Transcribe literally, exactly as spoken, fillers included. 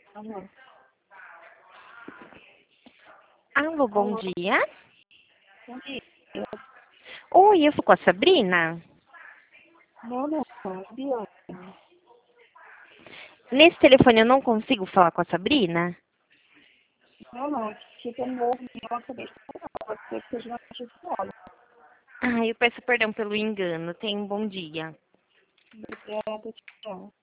Alô? Alô, bom Alô? dia. Bom dia. Oi, eu sou com a Sabrina. Não, não, Biane. Nesse telefone eu não consigo falar com a Sabrina? Não, não, fica novo, eu acabei de falar. Pode ser que seja uma notícia nova. Ah, eu peço perdão pelo engano. Tenha um bom dia. Obrigada, tchau.